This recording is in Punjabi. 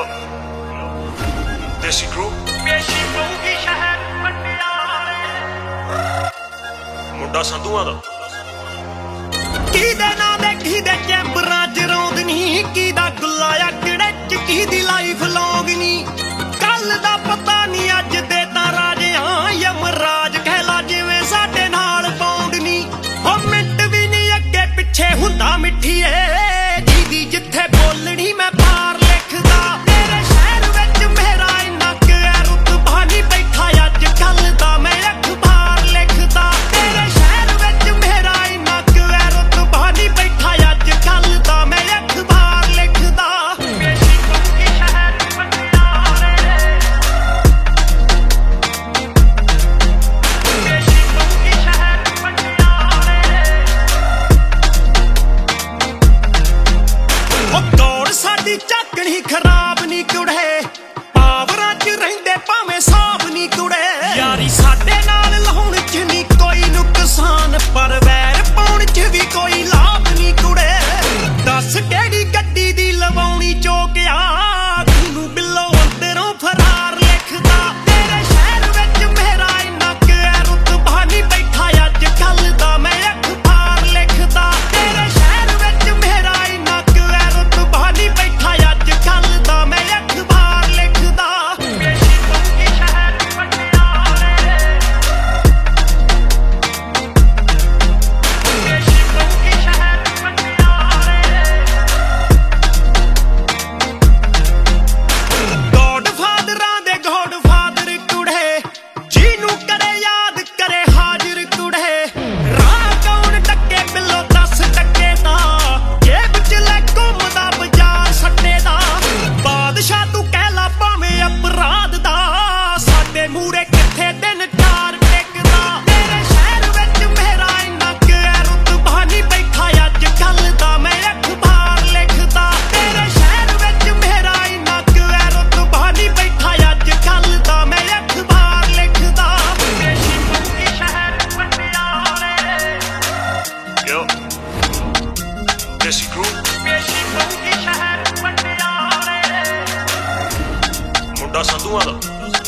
ਦੇਸੀ ਕਰੂ ਪੇਸ਼ੀ ਪਊਗੀ ਸ਼ਹਿਰ ਪਟਿਆਲੇ ਮੁੰਡਾ ਸੰਧੂਆਂ ਦਾ ਕਿਹਦੇ ਨਾਂ ਦੇ ਕਿਹਦੇ ਚੈਂਬਰਾਂ ਚ ਰੌਂਦਨੀ ਕਿਹਦਾ ਗੁੱਲਾ ਅਕੜੇ ਚ ਕਿਹਦੀ ਲਾਈਫ ਲੌਂਗ ਨੀ ਕੱਲ ਦਾ ਪਤਾ ਨਹੀਂ ਅੱਜ ਦੇ ਤਾਂ ਰਾਜਿਆਂ ਯਮਰਾਜ ਕਹਿਲਾ ਜਿਵੇਂ ਸਾਡੇ ਨਾਲ ਬੌਂਡ ਨੀ ਹੋ ਮਿੰਟ ਵੀ ਨਹੀਂ ਅੱਗੇ ਪਿੱਛੇ ਹੁੰਦਾ ਮਿੱਠੀਏ ਜਿਹਦੀ ਜਿੱਥੇ ਬੋਲਣੀ ਮੈਂ ਪਾਰ ਲਿਖਦਾ ਤੇਰੇ ਸ਼ਹਿਰ ਵਿੱਚ ਮੇਰਾ ਇੰਨਾ ਕੁ ਰੁਤਬਾ ਨਹੀਂ ਬੈਠਾ ਅੱਜ ਕੱਲ ਦਾ ਮੈਂ ਅਖਬਾਰ ਲਿਖਦਾ ਤੇਰੇ ਸ਼ਹਿਰ ਵਿੱਚ ਮੇਰਾ ਇੰਨਾ ਕੁ ਰੁਤਬਾ ਨਹੀਂ ਬੈਠਾ ਅੱਜ ਕੱਲ ਦਾ ਮੈਂ ਅਖਬਾਰ ਲਿਖਦਾ ਪੇਸ਼ੀ ਪਊਗੀ ਸ਼ਹਿਰ ਪਟਿਆਲੇ ਪੇਸ਼ੀ ਪਊਗੀ ਸ਼ਹਿਰ ਪਟਿਆਲੇ ਉਹ ਦੌੜ ਸਾਡੀ ਝਾਕਣੀ ਖਰਾਬ ਨੀ ਕੁੜੇ ਪਾਵਰਾਂ ਚ ਰਹਿੰਦੇ ਭਾਵੇਂ ਸਾਬ ਨੀ ਕੁੜੇ ਯਾਰੀ ਸਾਡੇ ਨਾਲ ਲਾਉਣ ਚ ਨੀ ਕੋਈ ਨੁਕਸਾਨ ਪਰ ਵੈਰ ਪਾਉਣ ਚ ਵੀ ਕੋਈ ਲਾਭ ਨੀ ਕੁੜੇ ਦੱਸ ਕਿਹੜੀ ਗੱਡੀ ਦੀ ਲਵਾਉਣੀ ਚੋਕਿਆ ਤੂੰ ਬਿੱਲੋ ਅੰਦਰੋਂ ਫਰਾਰ ਲਿਖਦਾ ਤੇਰੇ ਸ਼ਹਿਰ ਵਿੱਚ ਮੇਰਾ ਇੰਨਾ ਕੁ ਰੁਤਬਾ ਨਹੀਂ ਬੈਠਾ ਅੱਜ ਕੱਲ ਦਾ ਮੈਂ ਅਖਬਾਰ ਲਿਖਦਾ ਤੇਰੇ ਸ਼ਹਿਰ ਵਿੱਚ ਮੇਰਾ ਇੰਨਾ ਕੁ ਰੁਤਬਾ ਨਹੀਂ ਬੈਠਾ ਅੱਜ ਕੱਲ ਦਾ ਮੈਂ ਅਖਬਾਰ ਲਿਖਦਾ ਪੇਸ਼ੀ ਪਊਗੀ ਸ਼ਹਿਰ ਪਟਿਆਲੇ ਪੇਸ਼ੀ ਪਊਗੀ ਸ਼ਹਿਰ ਪਟਿਆਲੇ ਗੋਡਫਾਦਰਾਂ ਦੇ ਗੋਡਫਾਦਰ ਕੁੜੇ ਜਿਹਨੂੰ ਕਰੇ ਯਾਦ ਕਰੇ ਹਾਜ਼ਰ ਕੁੜੇ ਰਾਹ ਕੌਣ ਟੱਕੇ ਬਿੱਲੋ 10 ਟੱਕੇ ਦਾ ਜੇਬ ਚ ਲੈ ਘੁੰਮਦਾ ਬਾਜ਼ਾਰ ਸੱਟੇ ਦਾ ਬਾਦਸ਼ਾਹ ਤੂੰ ਕਹਿ ਲਾ ਭਾਵੇਂ ਅਪਰਾਧ ਦਾ ਸਾਡੇ ਮੂਰੇ ਕਿੱਥੇ ਦਿਨ ਚਾਰ ਟਿਕਦਾ ਤੇਰੇ ਸ਼ਹਿਰ ਵਿੱਚ ਮੇਰਾ ਇੰਨਾ ਕੁ ਰੁਤਬਾ ਨਹੀਂ ਬੈਠਾ ਅੱਜ ਕੱਲ ਦਾ ਮੈਂ ਅਖਬਾਰ ਲਿਖਦਾ ਤੇਰੇ ਸ਼ਹਿਰ ਵਿੱਚ ਮੇਰਾ ਇੰਨਾ ਕੁ ਰੁਤਬਾ ਨਹੀਂ ਬੈਠਾ ਅੱਜ ਕੱਲ ਦਾ ਮੈਂ ਅਖਬਾਰ ਲਿਖਦਾ ਪੇਸ਼ੀ ਪਊਗੀ ਸ਼ਹਿਰ ਪਟਿਆਲੇ ਕਿਉਂ ਦੇਸੀ ਕਰੂ ਪੇਸ਼ੀ ਪਊਗੀ ਸ਼ਹਿਰ ਪਟਿਆਲੇ ਮੁੰਡਾ ਸੰਧੂਆਂ ਦਾ